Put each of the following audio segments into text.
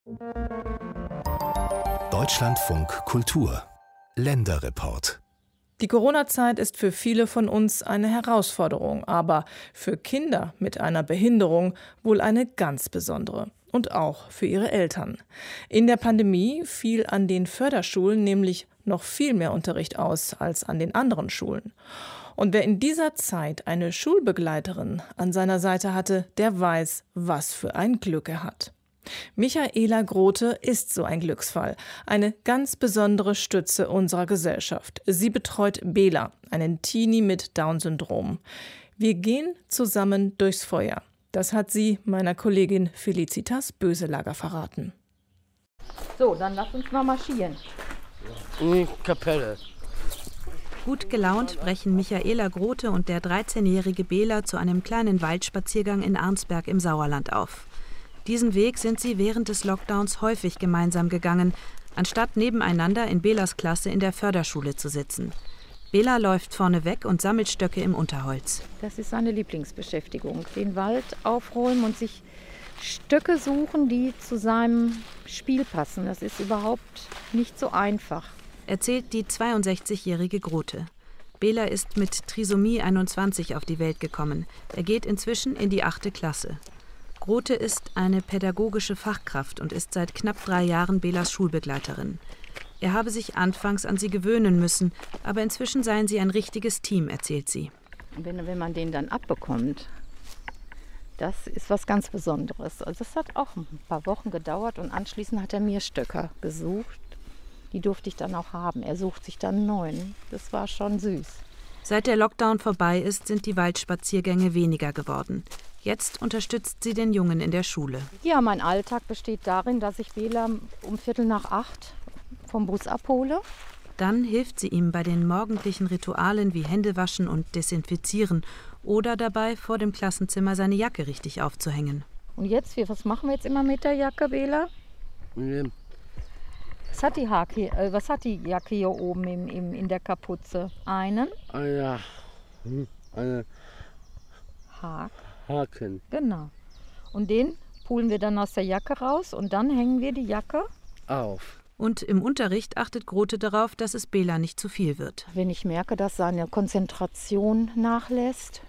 Deutschlandfunk Kultur Länderreport. Die Corona-Zeit ist für viele von uns eine Herausforderung, aber für Kinder mit einer Behinderung wohl eine ganz besondere. Und auch für ihre Eltern. In der Pandemie fiel an den Förderschulen nämlich noch viel mehr Unterricht aus als an den anderen Schulen. Und wer in dieser Zeit eine Schulbegleiterin an seiner Seite hatte, der weiß, was für ein Glück er hat. Michaela Grote ist so ein Glücksfall, eine ganz besondere Stütze unserer Gesellschaft. Sie betreut Bela, einen Teenie mit Down-Syndrom. Wir gehen zusammen durchs Feuer. Das hat sie meiner Kollegin Felicitas Böselager verraten. So, dann lass uns mal marschieren. In die Kapelle. Gut gelaunt brechen Michaela Grote und der 13-jährige Bela zu einem kleinen Waldspaziergang in Arnsberg im Sauerland auf. Diesen Weg sind sie während des Lockdowns häufig gemeinsam gegangen, anstatt nebeneinander in Belas Klasse in der Förderschule zu sitzen. Bela läuft vorne weg und sammelt Stöcke im Unterholz. Das ist seine Lieblingsbeschäftigung. Den Wald aufräumen und sich Stöcke suchen, die zu seinem Spiel passen. Das ist überhaupt nicht so einfach. Erzählt die 62-jährige Grote. Bela ist mit Trisomie 21 auf die Welt gekommen. Er geht inzwischen in die 8. Klasse. Grote ist eine pädagogische Fachkraft und ist seit knapp 3 Jahren Belas Schulbegleiterin. Er habe sich anfangs an sie gewöhnen müssen, aber inzwischen seien sie ein richtiges Team, erzählt sie. Wenn man den dann abbekommt, das ist was ganz Besonderes. Also das hat auch ein paar Wochen gedauert und anschließend hat er mir Stöcker gesucht. Die durfte ich dann auch haben. Er sucht sich dann einen neuen. Das war schon süß. Seit der Lockdown vorbei ist, sind die Waldspaziergänge weniger geworden. Jetzt unterstützt sie den Jungen in der Schule. Ja, mein Alltag besteht darin, dass ich Bela um 7:45 vom Bus abhole. Dann hilft sie ihm bei den morgendlichen Ritualen wie Händewaschen und Desinfizieren oder dabei, vor dem Klassenzimmer seine Jacke richtig aufzuhängen. Und jetzt, was machen wir jetzt immer mit der Jacke, Bela? Was hat die Jacke hier oben in der Kapuze? Einen? Eine Haken. Genau. Und den pulen wir dann aus der Jacke raus und dann hängen wir die Jacke auf. Und im Unterricht achtet Grote darauf, dass es Bela nicht zu viel wird. Wenn ich merke, dass seine Konzentration nachlässt,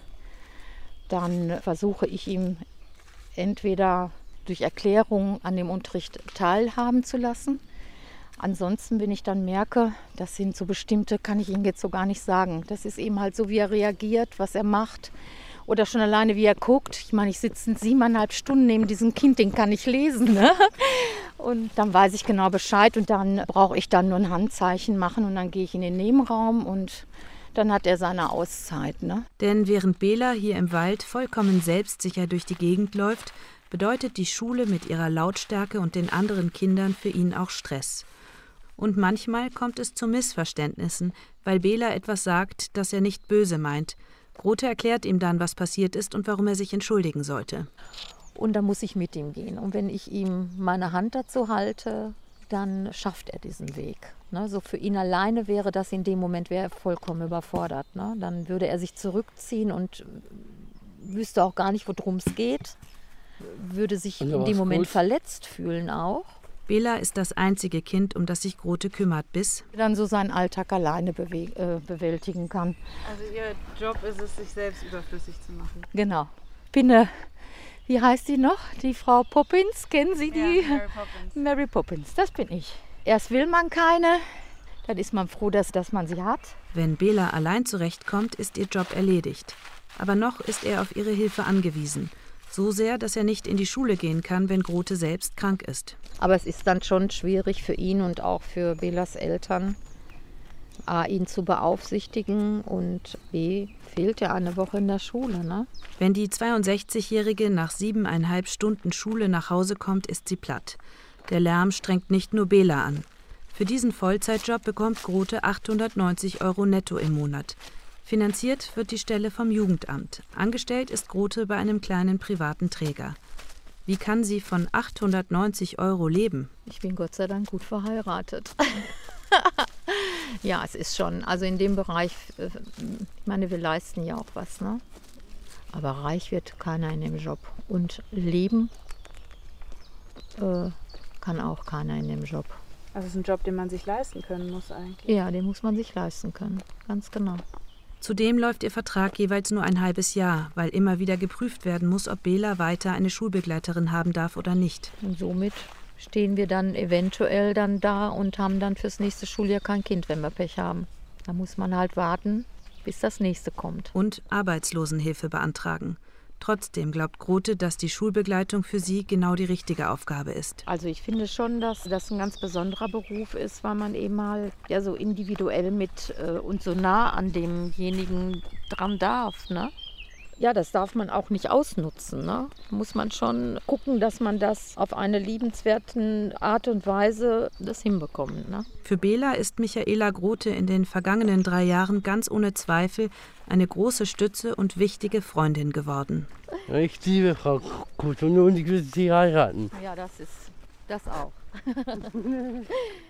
dann versuche ich ihm entweder durch Erklärungen an dem Unterricht teilhaben zu lassen. Ansonsten, wenn ich dann merke, das sind so bestimmte, kann ich Ihnen jetzt so gar nicht sagen. Das ist eben halt so, wie er reagiert, was er macht. Oder schon alleine, wie er guckt. Ich meine, ich sitze 7,5 Stunden neben diesem Kind, den kann ich lesen. Ne? Und dann weiß ich genau Bescheid und dann brauche ich dann nur ein Handzeichen machen und dann gehe ich in den Nebenraum und dann hat er seine Auszeit. Ne? Denn während Bela hier im Wald vollkommen selbstsicher durch die Gegend läuft, bedeutet die Schule mit ihrer Lautstärke und den anderen Kindern für ihn auch Stress. Und manchmal kommt es zu Missverständnissen, weil Bela etwas sagt, das er nicht böse meint. Grote erklärt ihm dann, was passiert ist und warum er sich entschuldigen sollte. Und dann muss ich mit ihm gehen. Und wenn ich ihm meine Hand dazu halte, dann schafft er diesen Weg. Ne? So für ihn alleine wäre das in dem Moment, wäre er vollkommen überfordert. Ne? Dann würde er sich zurückziehen und wüsste auch gar nicht, worum es geht. Würde sich in dem Moment verletzt fühlen auch. Bela ist das einzige Kind, um das sich Grote kümmert, bis dann so seinen Alltag alleine bewältigen kann. Also Ihr Job ist es, sich selbst überflüssig zu machen? Genau. Ich bin wie heißt die noch? Die Frau Poppins, kennen Sie die? Ja, Mary Poppins. Mary Poppins, das bin ich. Erst will man keine, dann ist man froh, dass man sie hat. Wenn Bela allein zurechtkommt, ist ihr Job erledigt. Aber noch ist er auf ihre Hilfe angewiesen. So sehr, dass er nicht in die Schule gehen kann, wenn Grote selbst krank ist. Aber es ist dann schon schwierig für ihn und auch für Belas Eltern, A, ihn zu beaufsichtigen und B, fehlt er eine Woche in der Schule. Ne? Wenn die 62-Jährige nach 7,5 Stunden Schule nach Hause kommt, ist sie platt. Der Lärm strengt nicht nur Bela an. Für diesen Vollzeitjob bekommt Grote 890 € netto im Monat. Finanziert wird die Stelle vom Jugendamt. Angestellt ist Grote bei einem kleinen privaten Träger. Wie kann sie von 890 € leben? Ich bin Gott sei Dank gut verheiratet. Ja, es ist schon, also in dem Bereich, ich meine, wir leisten ja auch was, ne? Aber reich wird keiner in dem Job. Und leben kann kann auch keiner in dem Job. Also es ist ein Job, den man sich leisten können muss eigentlich. Ja, den muss man sich leisten können, ganz genau. Zudem läuft ihr Vertrag jeweils nur ein halbes Jahr, weil immer wieder geprüft werden muss, ob Bela weiter eine Schulbegleiterin haben darf oder nicht. Und somit stehen wir dann eventuell dann da und haben dann fürs nächste Schuljahr kein Kind, wenn wir Pech haben. Da muss man halt warten, bis das nächste kommt. Und Arbeitslosenhilfe beantragen. Trotzdem glaubt Grote, dass die Schulbegleitung für sie genau die richtige Aufgabe ist. Also ich finde schon, dass das ein ganz besonderer Beruf ist, weil man eben mal ja so individuell mit und so nah an demjenigen dran darf, ne? Ja, das darf man auch nicht ausnutzen, ne? Muss man schon gucken, dass man das auf eine liebenswerte Art und Weise das hinbekommt, ne? Für Bela ist Michaela Grote in den vergangenen 3 Jahren ganz ohne Zweifel eine große Stütze und wichtige Freundin geworden. Ich liebe Frau Grote und ich will sie heiraten. Ja, das auch.